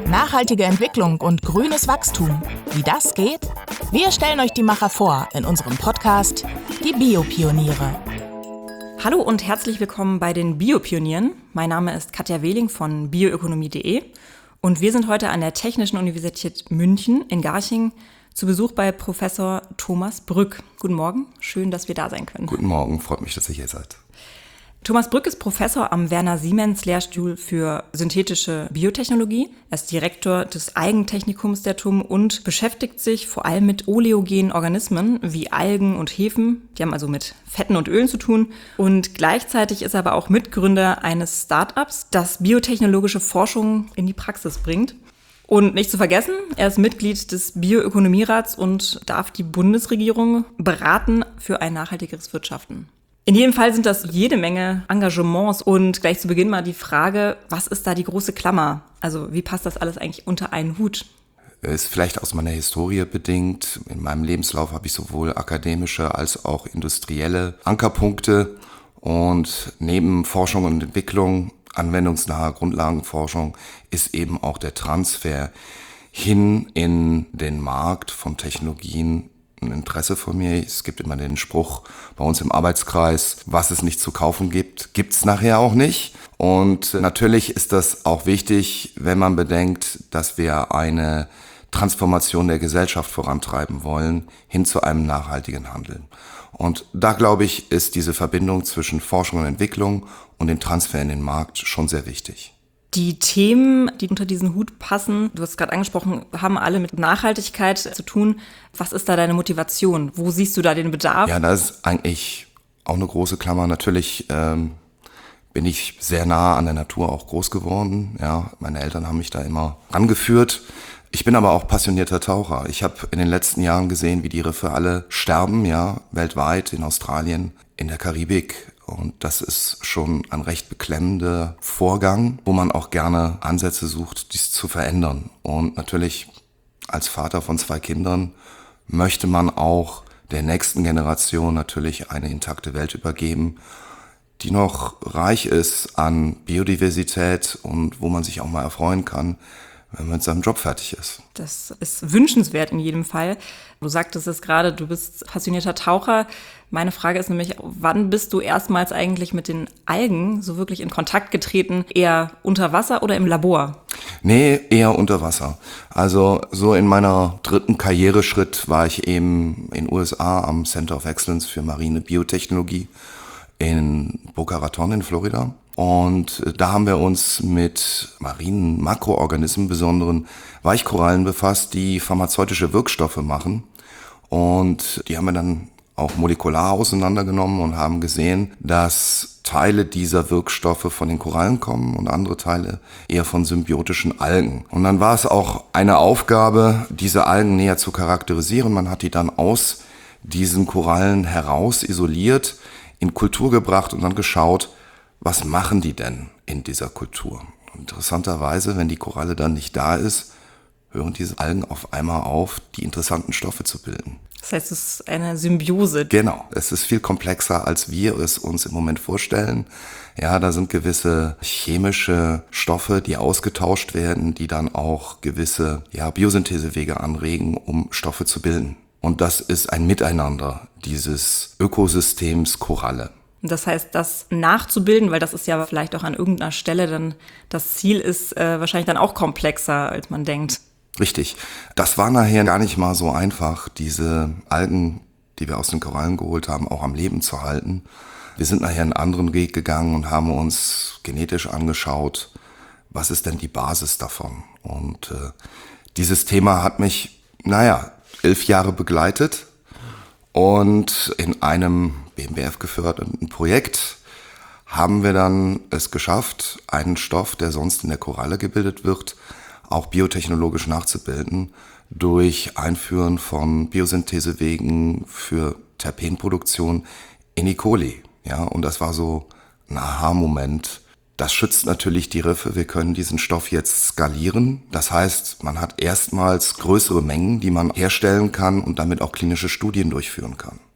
Nachhaltige Entwicklung und grünes Wachstum. Wie das geht? Wir stellen euch die Macher vor in unserem Podcast Die Biopioniere. Hallo und herzlich willkommen bei den Biopionieren. Mein Name ist Katja Wehling von bioökonomie.de und wir sind heute an der Technischen Universität München in Garching zu Besuch bei Professor Thomas Brück. Guten Morgen, schön, dass wir da sein können. Guten Morgen, freut mich, dass ihr hier seid. Thomas Brück ist Professor am Werner-Siemens-Lehrstuhl für synthetische Biotechnologie. Er ist Direktor des Algentechnikums der TUM und beschäftigt sich vor allem mit oleogenen Organismen wie Algen und Hefen. Die haben also mit Fetten und Ölen zu tun. Und gleichzeitig ist er aber auch Mitgründer eines Startups, das biotechnologische Forschung in die Praxis bringt. Und nicht zu vergessen, er ist Mitglied des Bioökonomierats und darf die Bundesregierung beraten für ein nachhaltigeres Wirtschaften. In jedem Fall sind das jede Menge Engagements und gleich zu Beginn mal die Frage, was ist da die große Klammer? Also wie passt das alles eigentlich unter einen Hut? Ist vielleicht aus meiner Historie bedingt. In meinem Lebenslauf habe ich sowohl akademische als auch industrielle Ankerpunkte und neben Forschung und Entwicklung, anwendungsnahe Grundlagenforschung ist eben auch der Transfer hin in den Markt von Technologien ein Interesse von mir. Es gibt immer den Spruch bei uns im Arbeitskreis, was es nicht zu kaufen gibt, gibt's nachher auch nicht. Und natürlich ist das auch wichtig, wenn man bedenkt, dass wir eine Transformation der Gesellschaft vorantreiben wollen, hin zu einem nachhaltigen Handeln. Und da, glaube ich, ist diese Verbindung zwischen Forschung und Entwicklung und dem Transfer in den Markt schon sehr wichtig. Die Themen, die unter diesen Hut passen, du hast es gerade angesprochen, haben alle mit Nachhaltigkeit zu tun. Was ist da deine Motivation? Wo siehst du da den Bedarf? Ja, das ist eigentlich auch eine große Klammer. Natürlich bin ich sehr nah an der Natur auch groß geworden. Ja, meine Eltern haben mich da immer rangeführt. Ich bin aber auch passionierter Taucher. Ich habe in den letzten Jahren gesehen, wie die Riffe alle sterben, ja, weltweit, in Australien, in der Karibik. Und das ist schon ein recht beklemmender Vorgang, wo man auch gerne Ansätze sucht, dies zu verändern. Und natürlich als Vater von 2 Kindern möchte man auch der nächsten Generation natürlich eine intakte Welt übergeben, die noch reich ist an Biodiversität und wo man sich auch mal erfreuen kann, wenn man mit seinem Job fertig ist. Das ist wünschenswert in jedem Fall. Du sagtest es gerade, du bist passionierter Taucher. Meine Frage ist nämlich, wann bist du erstmals eigentlich mit den Algen so wirklich in Kontakt getreten? Eher unter Wasser oder im Labor? Nee, eher unter Wasser. Also so in meiner 3. Karriereschritt war ich eben in den USA am Center of Excellence für marine Biotechnologie in Boca Raton in Florida. Und da haben wir uns mit marinen Makroorganismen, besonderen Weichkorallen befasst, die pharmazeutische Wirkstoffe machen. Und die haben wir dann auch molekular auseinandergenommen und haben gesehen, dass Teile dieser Wirkstoffe von den Korallen kommen und andere Teile eher von symbiotischen Algen. Und dann war es auch eine Aufgabe, diese Algen näher zu charakterisieren. Man hat die dann aus diesen Korallen heraus isoliert, in Kultur gebracht und dann geschaut, was machen die denn in dieser Kultur? Interessanterweise, wenn die Koralle dann nicht da ist, hören diese Algen auf einmal auf, die interessanten Stoffe zu bilden. Das heißt, es ist eine Symbiose. Genau, es ist viel komplexer, als wir es uns im Moment vorstellen. Ja, da sind gewisse chemische Stoffe, die ausgetauscht werden, die dann auch gewisse Biosynthesewege anregen, um Stoffe zu bilden. Und das ist ein Miteinander dieses Ökosystems Koralle. Das heißt, das nachzubilden, weil das ist ja vielleicht auch an irgendeiner Stelle dann das Ziel ist, wahrscheinlich dann auch komplexer, als man denkt. Richtig. Das war nachher gar nicht mal so einfach, diese Algen, die wir aus den Korallen geholt haben, auch am Leben zu halten. Wir sind nachher einen anderen Weg gegangen und haben uns genetisch angeschaut, was ist denn die Basis davon? Und dieses Thema hat mich, 11 Jahre begleitet und in einem BMBF geförderten Projekt haben wir dann es geschafft, einen Stoff, der sonst in der Koralle gebildet wird, auch biotechnologisch nachzubilden durch Einführen von Biosynthesewegen für Terpenproduktion in E. coli. Ja, und das war so ein Aha-Moment. Das schützt natürlich die Riffe. Wir können diesen Stoff jetzt skalieren. Das heißt, man hat erstmals größere Mengen, die man herstellen kann und damit auch klinische Studien durchführen kann.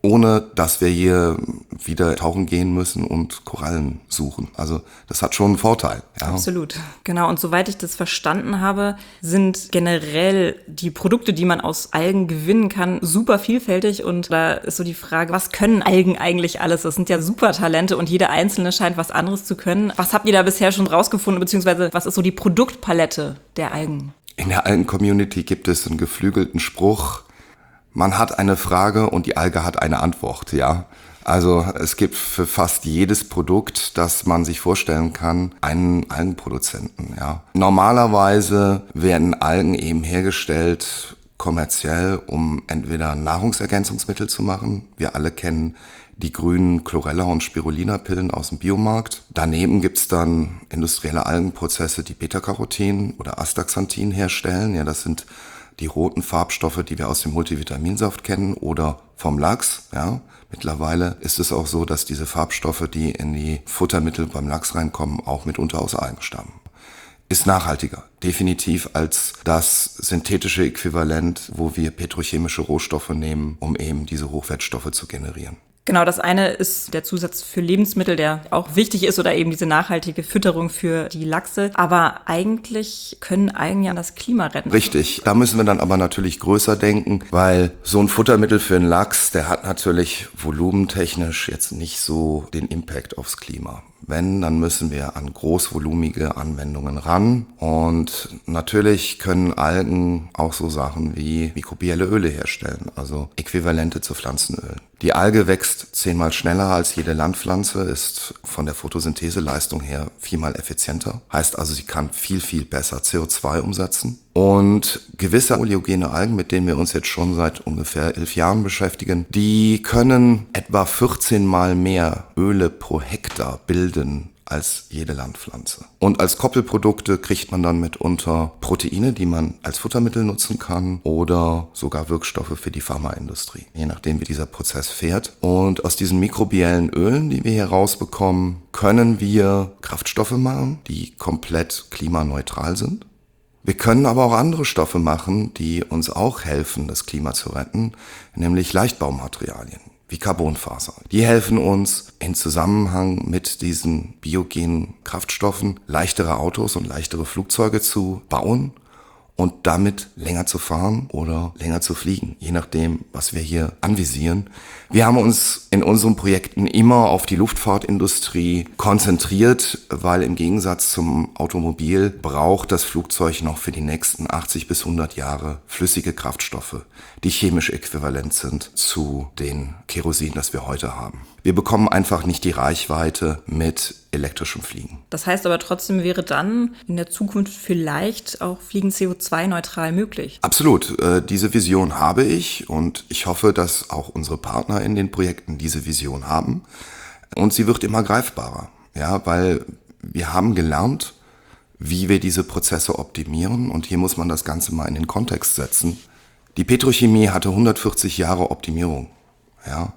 ohne dass wir hier wieder tauchen gehen müssen und Korallen suchen. Also das hat schon einen Vorteil. Ja. Absolut. Genau. Und soweit ich das verstanden habe, sind generell die Produkte, die man aus Algen gewinnen kann, super vielfältig. Und da ist so die Frage, was können Algen eigentlich alles? Das sind ja super Talente und jeder Einzelne scheint was anderes zu können. Was habt ihr da bisher schon rausgefunden, beziehungsweise was ist so die Produktpalette der Algen? In der Algen-Community gibt es einen geflügelten Spruch: Man hat eine Frage und die Alge hat eine Antwort, ja. Also es gibt für fast jedes Produkt, das man sich vorstellen kann, einen Algenproduzenten, ja. Normalerweise werden Algen eben hergestellt kommerziell, um entweder Nahrungsergänzungsmittel zu machen. Wir alle kennen die grünen Chlorella- und Spirulina-Pillen aus dem Biomarkt. Daneben gibt's dann industrielle Algenprozesse, die Beta-Carotin oder Astaxanthin herstellen. Ja, das sind die roten Farbstoffe, die wir aus dem Multivitaminsaft kennen oder vom Lachs, ja. Mittlerweile ist es auch so, dass diese Farbstoffe, die in die Futtermittel beim Lachs reinkommen, auch mitunter aus Algen stammen. Ist nachhaltiger, definitiv, als das synthetische Äquivalent, wo wir petrochemische Rohstoffe nehmen, um eben diese Hochwertstoffe zu generieren. Genau, das eine ist der Zusatz für Lebensmittel, der auch wichtig ist, oder eben diese nachhaltige Fütterung für die Lachse. Aber eigentlich können Algen ja das Klima retten. Richtig, da müssen wir dann aber natürlich größer denken, weil so ein Futtermittel für einen Lachs, der hat natürlich volumentechnisch jetzt nicht so den Impact aufs Klima. Wenn, dann müssen wir an großvolumige Anwendungen ran. Und natürlich können Algen auch so Sachen wie mikrobielle Öle herstellen, also Äquivalente zu Pflanzenöl. Die Alge wächst 10-mal schneller als jede Landpflanze, ist von der Photosyntheseleistung her 4-mal effizienter. Heißt also, sie kann viel, viel besser CO2 umsetzen. Und gewisse oleogene Algen, mit denen wir uns jetzt schon seit ungefähr 11 Jahren beschäftigen, die können etwa 14-mal mehr Öle pro Hektar bilden als jede Landpflanze. Und als Koppelprodukte kriegt man dann mitunter Proteine, die man als Futtermittel nutzen kann, oder sogar Wirkstoffe für die Pharmaindustrie, je nachdem wie dieser Prozess fährt. Und aus diesen mikrobiellen Ölen, die wir hier rausbekommen, können wir Kraftstoffe machen, die komplett klimaneutral sind. Wir können aber auch andere Stoffe machen, die uns auch helfen, das Klima zu retten, nämlich Leichtbaumaterialien wie Carbonfaser. Die helfen uns in Zusammenhang mit diesen biogenen Kraftstoffen leichtere Autos und leichtere Flugzeuge zu bauen und damit länger zu fahren oder länger zu fliegen, je nachdem, was wir hier anvisieren. Wir haben uns in unseren Projekten immer auf die Luftfahrtindustrie konzentriert, weil im Gegensatz zum Automobil braucht das Flugzeug noch für die nächsten 80 bis 100 Jahre flüssige Kraftstoffe, die chemisch äquivalent sind zu den Kerosin, das wir heute haben. Wir bekommen einfach nicht die Reichweite mit elektrischem Fliegen. Das heißt aber trotzdem wäre dann in der Zukunft vielleicht auch Fliegen CO2-neutral möglich. Absolut. Diese Vision habe ich und ich hoffe, dass auch unsere Partner in den Projekten diese Vision haben. Und sie wird immer greifbarer, ja, weil wir haben gelernt, wie wir diese Prozesse optimieren. Und hier muss man das Ganze mal in den Kontext setzen. Die Petrochemie hatte 140 Jahre Optimierung. Ja.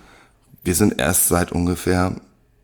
Wir sind erst seit ungefähr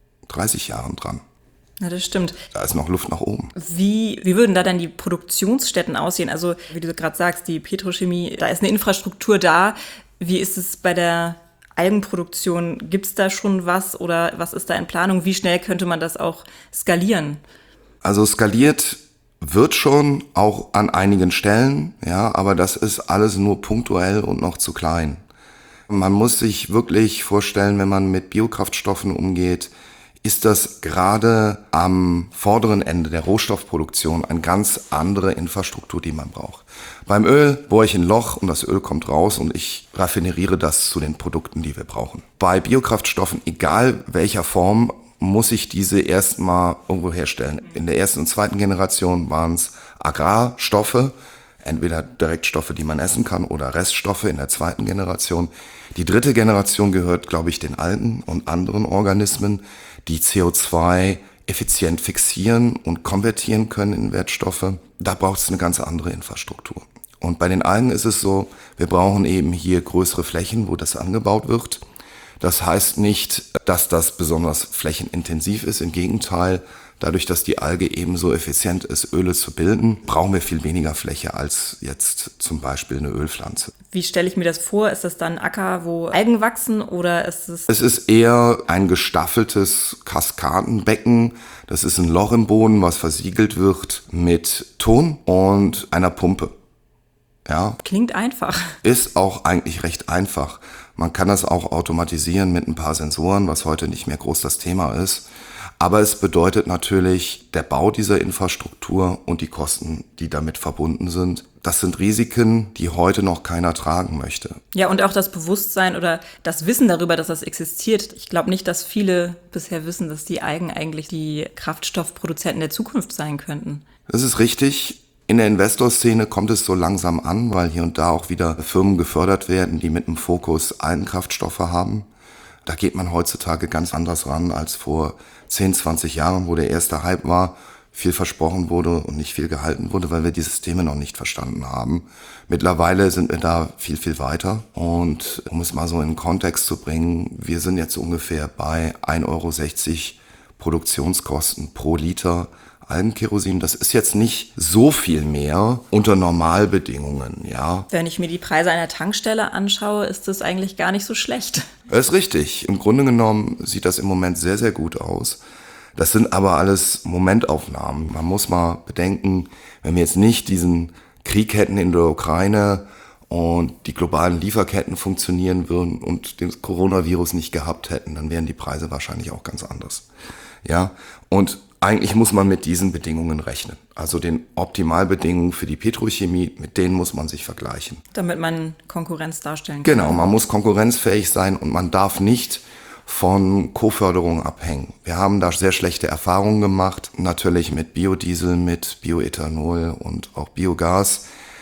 30 Jahren dran. Ja, das stimmt. Da ist noch Luft nach oben. Wie würden da dann die Produktionsstätten aussehen? Also, wie du gerade sagst, die Petrochemie, da ist eine Infrastruktur da. Wie ist es bei der Algenproduktion? Gibt es da schon was oder was ist da in Planung? Wie schnell könnte man das auch skalieren? Also skaliert wird schon, auch an einigen Stellen, ja, aber das ist alles nur punktuell und noch zu klein. Man muss sich wirklich vorstellen, wenn man mit Biokraftstoffen umgeht, ist das gerade am vorderen Ende der Rohstoffproduktion eine ganz andere Infrastruktur, die man braucht. Beim Öl bohre ich ein Loch und das Öl kommt raus und ich raffineriere das zu den Produkten, die wir brauchen. Bei Biokraftstoffen, egal welcher Form, muss ich diese erstmal irgendwo herstellen. In der ersten und zweiten Generation waren es Agrarstoffe, entweder Direktstoffe, die man essen kann, oder Reststoffe in der zweiten Generation. Die dritte Generation gehört, glaube ich, den Algen und anderen Organismen, die CO2 effizient fixieren und konvertieren können in Wertstoffe. Da braucht es eine ganz andere Infrastruktur. Und bei den Algen ist es so, wir brauchen eben hier größere Flächen, wo das angebaut wird. Das heißt nicht, dass das besonders flächenintensiv ist. Im Gegenteil, Dadurch, dass die Alge eben so effizient ist, Öle zu bilden, brauchen wir viel weniger Fläche als jetzt zum Beispiel eine Ölpflanze. Wie stelle ich mir das vor? Ist das dann ein Acker, wo Algen wachsen oder ist es... Es ist eher ein gestaffeltes Kaskadenbecken. Das ist ein Loch im Boden, was versiegelt wird mit Ton und einer Pumpe. Ja. Klingt einfach. Ist auch eigentlich recht einfach. Man kann das auch automatisieren mit ein paar Sensoren, was heute nicht mehr groß das Thema ist. Aber es bedeutet natürlich der Bau dieser Infrastruktur und die Kosten, die damit verbunden sind. Das sind Risiken, die heute noch keiner tragen möchte. Ja, und auch das Bewusstsein oder das Wissen darüber, dass das existiert. Ich glaube nicht, dass viele bisher wissen, dass die Algen eigentlich die Kraftstoffproduzenten der Zukunft sein könnten. Das ist richtig. In der Investorszene kommt es so langsam an, weil hier und da auch wieder Firmen gefördert werden, die mit einem Fokus Algenkraftstoffe haben. Da geht man heutzutage ganz anders ran als vor 10, 20 Jahren, wo der erste Hype war, viel versprochen wurde und nicht viel gehalten wurde, weil wir die Systeme noch nicht verstanden haben. Mittlerweile sind wir da viel, viel weiter. Und um es mal so in den Kontext zu bringen, wir sind jetzt ungefähr bei 1,60 € Produktionskosten pro Liter Algenkerosin. Das ist jetzt nicht so viel mehr unter Normalbedingungen, ja. Wenn ich mir die Preise einer Tankstelle anschaue, ist das eigentlich gar nicht so schlecht. Das ist richtig. Im Grunde genommen sieht das im Moment sehr, sehr gut aus. Das sind aber alles Momentaufnahmen. Man muss mal bedenken, wenn wir jetzt nicht diesen Krieg hätten in der Ukraine und die globalen Lieferketten funktionieren würden und den Coronavirus nicht gehabt hätten, dann wären die Preise wahrscheinlich auch ganz anders. Ja, und eigentlich muss man mit diesen Bedingungen rechnen. Also den Optimalbedingungen für die Petrochemie, mit denen muss man sich vergleichen. Damit man Konkurrenz darstellen kann. Genau, man muss konkurrenzfähig sein und man darf nicht von Co-Förderung abhängen. Wir haben da sehr schlechte Erfahrungen gemacht, natürlich mit Biodiesel, mit Bioethanol und auch Biogas,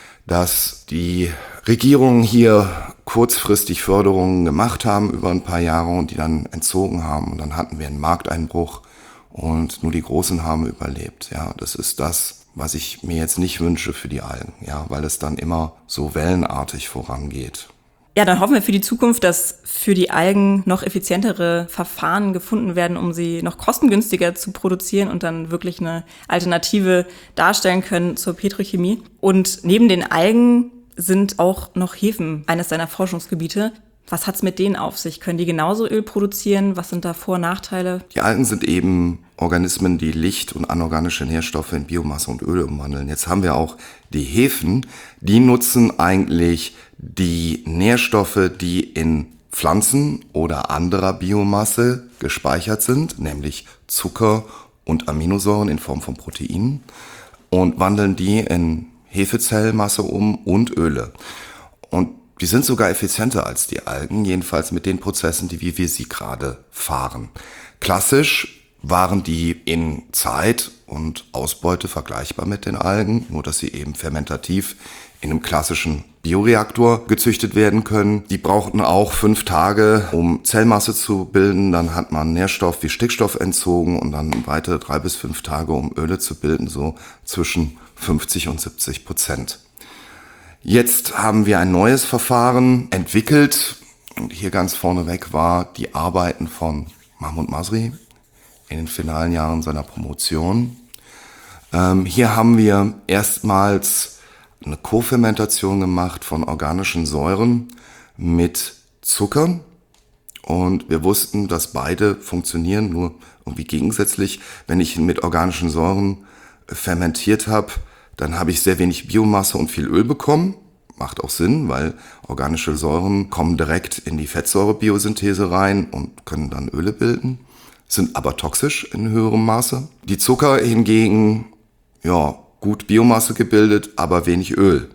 dass die Regierungen hier kurzfristig Förderungen gemacht haben über ein paar Jahre und die dann entzogen haben. Und dann hatten wir einen Markteinbruch. Und nur die Großen haben überlebt. Ja, das ist das, was ich mir jetzt nicht wünsche für die Algen, ja, weil es dann immer so wellenartig vorangeht. Ja, dann hoffen wir für die Zukunft, dass für die Algen noch effizientere Verfahren gefunden werden, um sie noch kostengünstiger zu produzieren und dann wirklich eine Alternative darstellen können zur Petrochemie. Und neben den Algen sind auch noch Hefen eines seiner Forschungsgebiete. Was hat's mit denen auf sich? Können die genauso Öl produzieren? Was sind da Vor- und Nachteile? Die Algen sind eben Organismen, die Licht- und anorganische Nährstoffe in Biomasse und Öl umwandeln. Jetzt haben wir auch die Hefen, die nutzen eigentlich die Nährstoffe, die in Pflanzen oder anderer Biomasse gespeichert sind, nämlich Zucker und Aminosäuren in Form von Proteinen, und wandeln die in Hefezellmasse um und Öle. Und die sind sogar effizienter als die Algen, jedenfalls mit den Prozessen, wie wir sie gerade fahren. Klassisch waren die in Zeit und Ausbeute vergleichbar mit den Algen, nur dass sie eben fermentativ in einem klassischen Bioreaktor gezüchtet werden können. Die brauchten auch 5 Tage, um Zellmasse zu bilden. Dann hat man Nährstoff wie Stickstoff entzogen und dann weitere 3 bis 5 Tage, um Öle zu bilden, so zwischen 50% und 70%. Jetzt haben wir ein neues Verfahren entwickelt und hier ganz vorneweg war die Arbeiten von Mahmoud Masri in den finalen Jahren seiner Promotion. Hier haben wir erstmals eine Kofermentation gemacht von organischen Säuren mit Zuckern und wir wussten, dass beide funktionieren, nur irgendwie gegensätzlich. Wenn ich mit organischen Säuren fermentiert habe, dann habe ich sehr wenig Biomasse und viel Öl bekommen. Macht auch Sinn, weil organische Säuren kommen direkt in die Fettsäurebiosynthese rein und können dann Öle bilden, sind aber toxisch in höherem Maße. Die Zucker hingegen, ja, gut Biomasse gebildet, aber wenig Öl.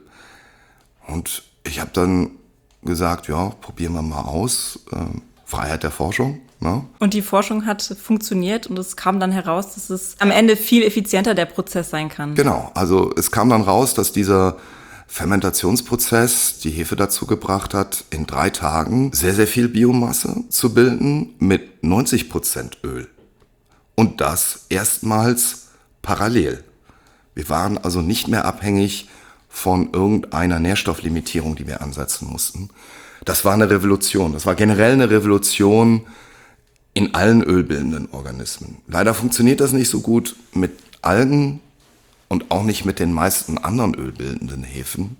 Und ich habe dann gesagt, ja, probieren wir mal aus. Freiheit der Forschung. Ne? Und die Forschung hat funktioniert und es kam dann heraus, dass es am Ende viel effizienter der Prozess sein kann. Genau, also es kam dann raus, dass dieser Fermentationsprozess die Hefe dazu gebracht hat, in 3 Tagen sehr, sehr viel Biomasse zu bilden mit 90% Öl. Und das erstmals parallel. Wir waren also nicht mehr abhängig von irgendeiner Nährstofflimitierung, die wir ansetzen mussten. Das war eine Revolution. Das war generell eine Revolution in allen ölbildenden Organismen. Leider funktioniert das nicht so gut mit Algen und auch nicht mit den meisten anderen ölbildenden Hefen.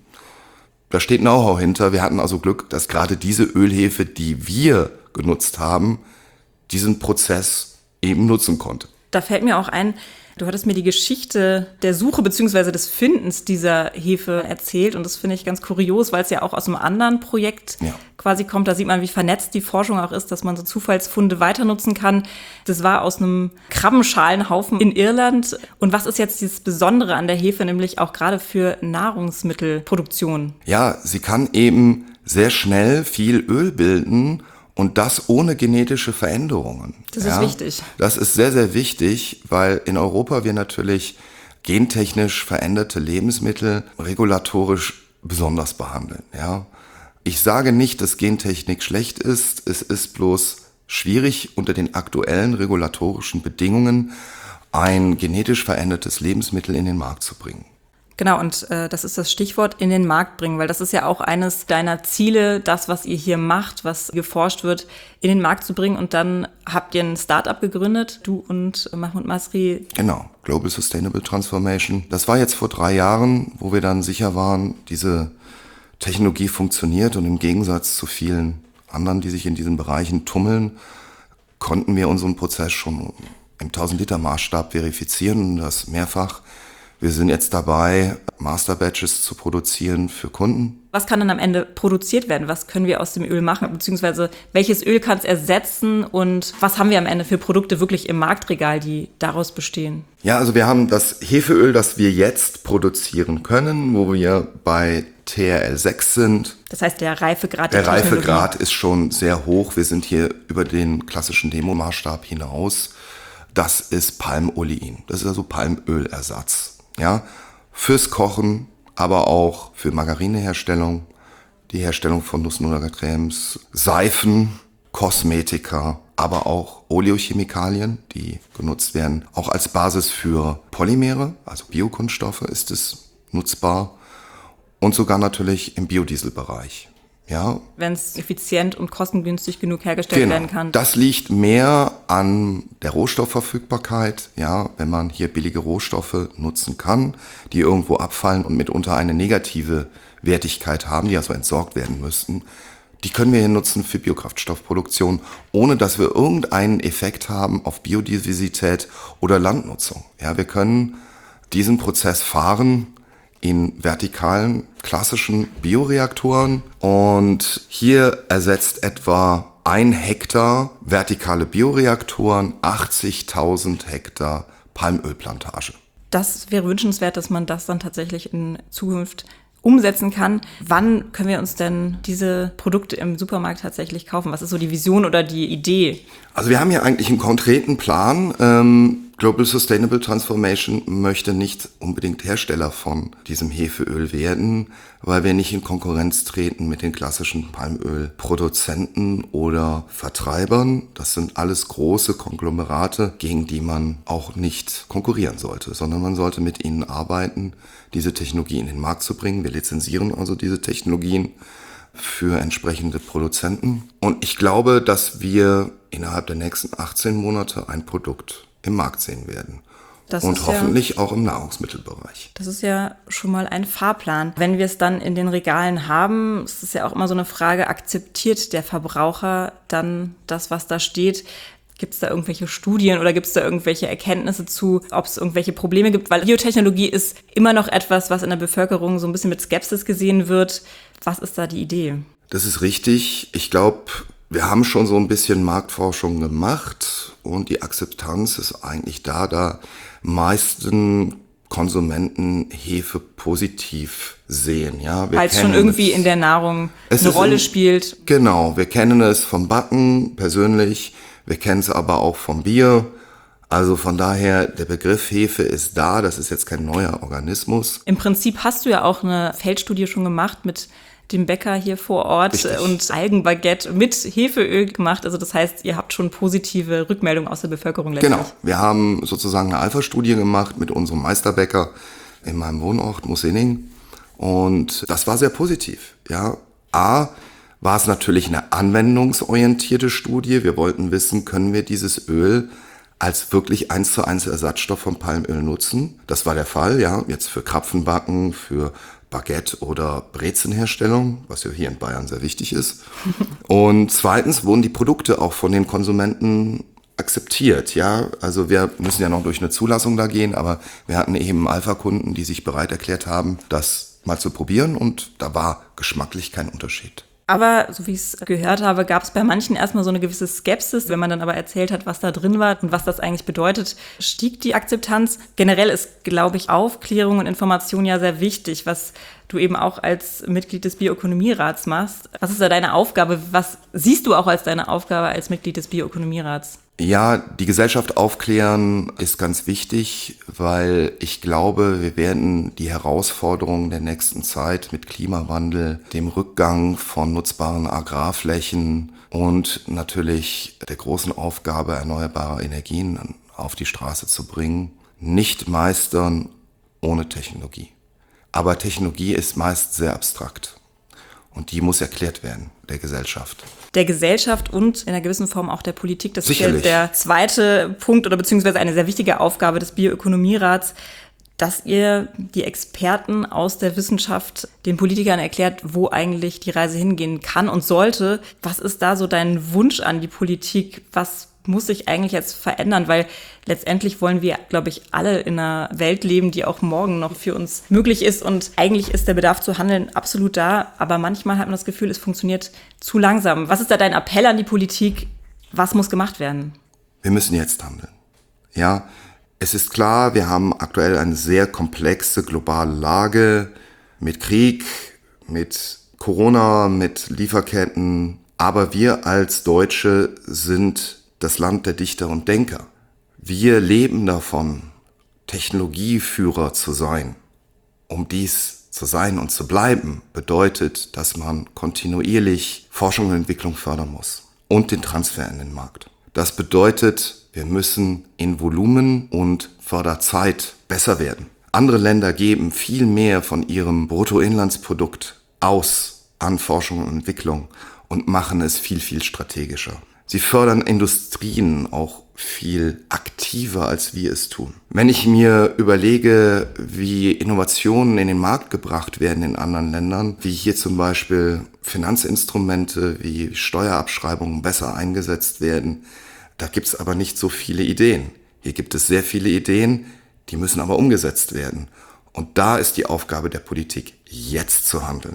Da steht Know-how hinter. Wir hatten also Glück, dass gerade diese Ölhefe, die wir genutzt haben, diesen Prozess eben nutzen konnte. Da fällt mir auch ein, du hattest mir die Geschichte der Suche bzw. des Findens dieser Hefe erzählt und das finde ich ganz kurios, weil es ja auch aus einem anderen Projekt quasi kommt. Da sieht man, wie vernetzt die Forschung auch ist, dass man so Zufallsfunde weiter nutzen kann. Das war aus einem Krabbenschalenhaufen in Irland. Und was ist jetzt dieses Besondere an der Hefe, nämlich auch gerade für Nahrungsmittelproduktion? Ja, sie kann eben sehr schnell viel Öl bilden und das ohne genetische Veränderungen. Das ist wichtig. Das ist sehr, sehr wichtig, weil in Europa wir natürlich gentechnisch veränderte Lebensmittel regulatorisch besonders behandeln. Ja. Ich sage nicht, dass Gentechnik schlecht ist. Es ist bloß schwierig, unter den aktuellen regulatorischen Bedingungen ein genetisch verändertes Lebensmittel in den Markt zu bringen. Genau, und das ist das Stichwort, in den Markt bringen, weil das ist ja auch eines deiner Ziele, das, was ihr hier macht, was geforscht wird, in den Markt zu bringen. Und dann habt ihr ein Start-up gegründet, du und Mahmoud Masri. Genau, Global Sustainable Transformation. Das war jetzt vor 3 Jahren, wo wir dann sicher waren, diese Technologie funktioniert. Und im Gegensatz zu vielen anderen, die sich in diesen Bereichen tummeln, konnten wir unseren Prozess schon im 1000-Liter-Maßstab verifizieren und das mehrfach. Wir sind jetzt dabei, Master-Batches zu produzieren für Kunden. Was kann dann am Ende produziert werden? Was können wir aus dem Öl machen? Beziehungsweise welches Öl kann es ersetzen? Und was haben wir am Ende für Produkte wirklich im Marktregal, die daraus bestehen? Ja, also wir haben das Hefeöl, das wir jetzt produzieren können, wo wir bei TRL6 sind. Das heißt, der Reifegrad der Reifegrad ist schon sehr hoch. Wir sind hier über den klassischen Demomaßstab hinaus. Das ist Palmolein. Das ist also Palmölersatz. Ja, fürs Kochen, aber auch für Margarineherstellung, die Herstellung von Nuss-Nougat-Cremes, Seifen, Kosmetika, aber auch Oleochemikalien, die genutzt werden. Auch als Basis für Polymere, also Biokunststoffe ist es nutzbar und sogar natürlich im Biodieselbereich. Ja. Wenn es effizient und kostengünstig genug hergestellt werden kann. Das liegt mehr an der Rohstoffverfügbarkeit, ja, wenn man hier billige Rohstoffe nutzen kann, die irgendwo abfallen und mitunter eine negative Wertigkeit haben, die also entsorgt werden müssten. Die können wir hier nutzen für Biokraftstoffproduktion, ohne dass wir irgendeinen Effekt haben auf Biodiversität oder Landnutzung. Ja, wir können diesen Prozess fahren in vertikalen, klassischen Bioreaktoren. Und hier ersetzt etwa 1 Hektar vertikale Bioreaktoren 80.000 Hektar Palmölplantage. Das wäre wünschenswert, dass man das dann tatsächlich in Zukunft umsetzen kann. Wann können wir uns denn diese Produkte im Supermarkt tatsächlich kaufen? Was ist so die Vision oder die Idee? Also wir haben hier eigentlich einen konkreten Plan. Global Sustainable Transformation möchte nicht unbedingt Hersteller von diesem Hefeöl werden, weil wir nicht in Konkurrenz treten mit den klassischen Palmölproduzenten oder Vertreibern. Das sind alles große Konglomerate, gegen die man auch nicht konkurrieren sollte, sondern man sollte mit ihnen arbeiten, diese Technologie in den Markt zu bringen. Wir lizenzieren also diese Technologien für entsprechende Produzenten. Und ich glaube, dass wir innerhalb der nächsten 18 Monate ein Produkt im Markt sehen werden. Und hoffentlich auch im Nahrungsmittelbereich. Das ist ja schon mal ein Fahrplan. Wenn wir es dann in den Regalen haben, ist es ja auch immer so eine Frage, akzeptiert der Verbraucher dann das, was da steht? Gibt es da irgendwelche Studien oder gibt es da irgendwelche Erkenntnisse zu, ob es irgendwelche Probleme gibt? Weil Biotechnologie ist immer noch etwas, was in der Bevölkerung so ein bisschen mit Skepsis gesehen wird. Was ist da die Idee? Das ist richtig. Ich glaube, wir haben schon so ein bisschen Marktforschung gemacht und die Akzeptanz ist eigentlich da meisten Konsumenten Hefe positiv sehen. Ja, weil es schon irgendwie in der Nahrung eine Rolle spielt. Genau, wir kennen es vom Backen persönlich, wir kennen es aber auch vom Bier. Also von daher, der Begriff Hefe ist da, das ist jetzt kein neuer Organismus. Im Prinzip hast du ja auch eine Feldstudie schon gemacht mit dem Bäcker hier vor Ort. Richtig. Und Algenbaguette mit Hefeöl gemacht. Also das heißt, ihr habt schon positive Rückmeldungen aus der Bevölkerung letztlich. Genau, wir haben sozusagen eine Alpha-Studie gemacht mit unserem Meisterbäcker in meinem Wohnort Mosinning und das war sehr positiv. Ja, A, war es natürlich eine anwendungsorientierte Studie. Wir wollten wissen, können wir dieses Öl als wirklich 1:1 Ersatzstoff von Palmöl nutzen? Das war der Fall, ja. Jetzt für Krapfenbacken, für Baguette- oder Brezenherstellung, was ja hier in Bayern sehr wichtig ist. Und zweitens wurden die Produkte auch von den Konsumenten akzeptiert, ja. Also wir müssen ja noch durch eine Zulassung da gehen, aber wir hatten eben Alpha-Kunden, die sich bereit erklärt haben, das mal zu probieren, und da war geschmacklich kein Unterschied. Aber, so wie ich es gehört habe, gab es bei manchen erstmal so eine gewisse Skepsis. Wenn man dann aber erzählt hat, was da drin war und was das eigentlich bedeutet, stieg die Akzeptanz. Generell ist, glaube ich, Aufklärung und Information ja sehr wichtig, was du eben auch als Mitglied des Bioökonomierats machst. Was ist da deine Aufgabe? Was siehst du auch als deine Aufgabe als Mitglied des Bioökonomierats? Ja, die Gesellschaft aufklären ist ganz wichtig, weil ich glaube, wir werden die Herausforderungen der nächsten Zeit mit Klimawandel, dem Rückgang von nutzbaren Agrarflächen und natürlich der großen Aufgabe erneuerbarer Energien auf die Straße zu bringen, nicht meistern ohne Technologie. Aber Technologie ist meist sehr abstrakt und die muss erklärt werden der Gesellschaft. Der Gesellschaft und in einer gewissen Form auch der Politik. Das Sicherlich. ist ja der zweite Punkt oder beziehungsweise eine sehr wichtige Aufgabe des Bioökonomierats, dass ihr die Experten aus der Wissenschaft den Politikern erklärt, wo eigentlich die Reise hingehen kann und sollte. Was ist da so dein Wunsch an die Politik? Was muss sich eigentlich jetzt verändern? Weil letztendlich wollen wir, glaube ich, alle in einer Welt leben, die auch morgen noch für uns möglich ist. Und eigentlich ist der Bedarf zu handeln absolut da. Aber manchmal hat man das Gefühl, es funktioniert zu langsam. Was ist da dein Appell an die Politik? Was muss gemacht werden? Wir müssen jetzt handeln. Ja, es ist klar, wir haben aktuell eine sehr komplexe globale Lage mit Krieg, mit Corona, mit Lieferketten. Aber wir als Deutsche sind das Land der Dichter und Denker. Wir leben davon, Technologieführer zu sein. Um dies zu sein und zu bleiben, bedeutet, dass man kontinuierlich Forschung und Entwicklung fördern muss und den Transfer in den Markt. Das bedeutet, wir müssen in Volumen und Förderzeit besser werden. Andere Länder geben viel mehr von ihrem Bruttoinlandsprodukt aus an Forschung und Entwicklung und machen es viel, viel strategischer. Sie fördern Industrien auch viel aktiver, als wir es tun. Wenn ich mir überlege, wie Innovationen in den Markt gebracht werden in anderen Ländern, wie hier zum Beispiel Finanzinstrumente, wie Steuerabschreibungen besser eingesetzt werden, da gibt es aber nicht so viele Ideen. Hier gibt es sehr viele Ideen, die müssen aber umgesetzt werden. Und da ist die Aufgabe der Politik, jetzt zu handeln.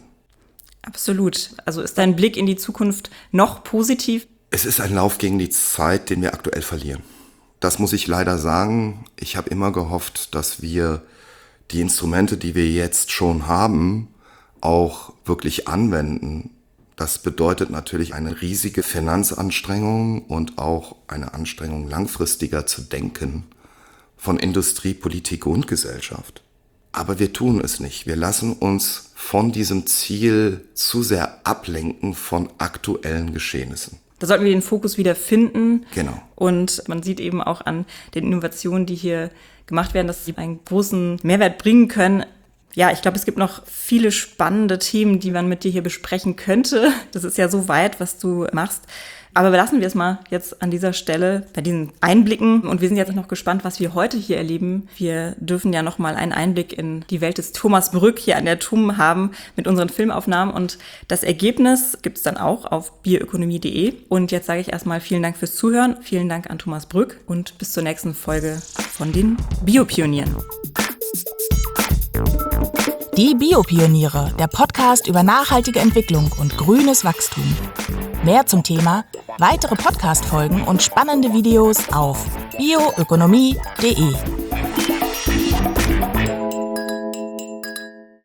Absolut. Also ist dein Blick in die Zukunft noch positiv? Es ist ein Lauf gegen die Zeit, den wir aktuell verlieren. Das muss ich leider sagen. Ich habe immer gehofft, dass wir die Instrumente, die wir jetzt schon haben, auch wirklich anwenden. Das bedeutet natürlich eine riesige Finanzanstrengung und auch eine Anstrengung, langfristiger zu denken von Industrie, Politik und Gesellschaft. Aber wir tun es nicht. Wir lassen uns von diesem Ziel zu sehr ablenken von aktuellen Geschehnissen. Da sollten wir den Fokus wieder finden. Genau. Und man sieht eben auch an den Innovationen, die hier gemacht werden, dass sie einen großen Mehrwert bringen können. Ja, ich glaube, es gibt noch viele spannende Themen, die man mit dir hier besprechen könnte. Das ist ja so weit, was du machst. Aber belassen wir es mal jetzt an dieser Stelle bei diesen Einblicken. Und wir sind jetzt noch gespannt, was wir heute hier erleben. Wir dürfen ja noch mal einen Einblick in die Welt des Thomas Brück hier an der TUM haben mit unseren Filmaufnahmen. Und das Ergebnis gibt es dann auch auf bioökonomie.de. Und jetzt sage ich erstmal vielen Dank fürs Zuhören. Vielen Dank an Thomas Brück und bis zur nächsten Folge von den Biopionieren. Die Biopioniere, der Podcast über nachhaltige Entwicklung und grünes Wachstum. Mehr zum Thema, weitere Podcast-Folgen und spannende Videos auf bioökonomie.de.